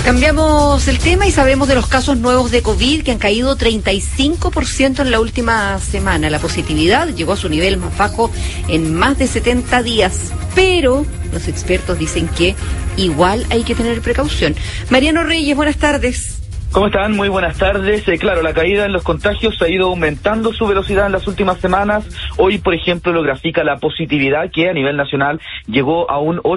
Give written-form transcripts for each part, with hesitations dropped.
Cambiamos el tema y sabemos de los casos nuevos de COVID que han caído 35% en la última semana. La positividad llegó a su nivel más bajo en más de 70 días, pero los expertos dicen que igual hay que tener precaución. Mariano Reyes, buenas tardes. ¿Cómo están? Muy buenas tardes. Claro, la caída en los contagios ha ido aumentando su velocidad en las últimas semanas. Hoy, por ejemplo, lo grafica la positividad, que a nivel nacional llegó a un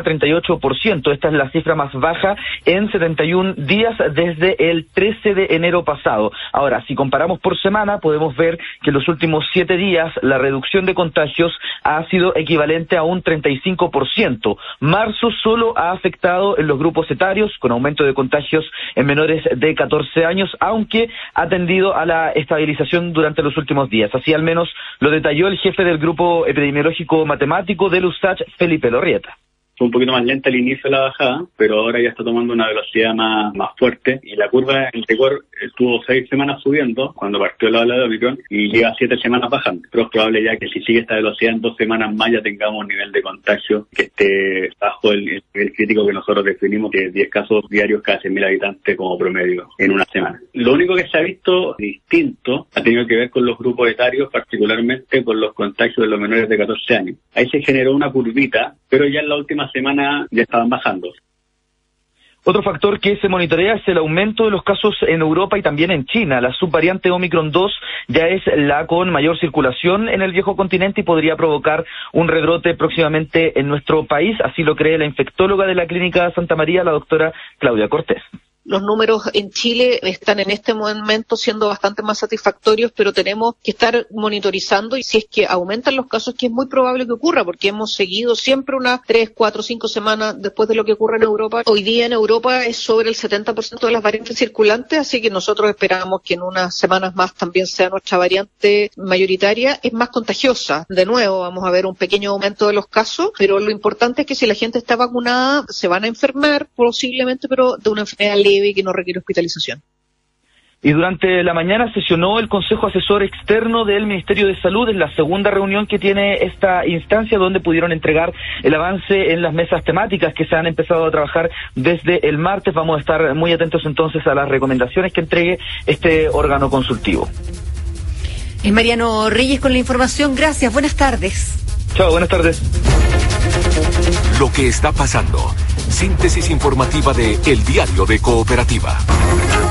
8,38%. Esta es la cifra más baja en 71 días desde el 13 de enero pasado. Ahora, si comparamos por semana, podemos ver que en los últimos 7 días la reducción de contagios ha sido equivalente a un 35%. Marzo solo ha afectado en los grupos etarios, con aumento de contagios en menores de 14 años, aunque ha tendido a la estabilización durante los últimos días. Así al menos lo detalló el jefe del grupo epidemiológico matemático del USACH, Felipe Lorrieta. Fue un poquito más lenta al inicio de la bajada, pero ahora ya está tomando una velocidad más fuerte. Y la curva en rigor estuvo 6 semanas subiendo cuando partió la ola de Omicron y lleva 7 semanas bajando. Pero es probable ya que si sigue esta velocidad en 2 semanas más ya tengamos un nivel de contagio que esté bajo el nivel crítico que nosotros definimos, que es 10 casos diarios cada 100.000 habitantes como promedio en una semana. Lo único que se ha visto distinto ha tenido que ver con los grupos etarios, particularmente con los contagios de los menores de 14 años. Ahí se generó una curvita, pero ya en la última semana ya estaban bajando. Otro factor que se monitorea es el aumento de los casos en Europa y también en China. La subvariante Omicron 2 ya es la con mayor circulación en el viejo continente y podría provocar un rebrote próximamente en nuestro país. Así lo cree la infectóloga de la Clínica Santa María, la doctora Claudia Cortés. Los números en Chile están en este momento siendo bastante más satisfactorios, pero tenemos que estar monitorizando y si es que aumentan los casos, que es muy probable que ocurra, porque hemos seguido siempre unas 3, 4, 5 semanas después de lo que ocurre en Europa. Hoy día en Europa es sobre el 70% de las variantes circulantes, así que nosotros esperamos que en unas semanas más también sea nuestra variante mayoritaria. Es más contagiosa. De nuevo, vamos a ver un pequeño aumento de los casos, pero lo importante es que si la gente está vacunada, se van a enfermar posiblemente, pero de una enfermedad leve que no requiere hospitalización. Y durante la mañana sesionó el Consejo Asesor Externo del Ministerio de Salud, en la segunda reunión que tiene esta instancia, donde pudieron entregar el avance en las mesas temáticas que se han empezado a trabajar desde el martes. Vamos a estar muy atentos entonces a las recomendaciones que entregue este órgano consultivo. Es Mariano Reyes con la información. Gracias, buenas tardes. Chao, buenas tardes. Lo que está pasando. Síntesis informativa de El Diario de Cooperativa.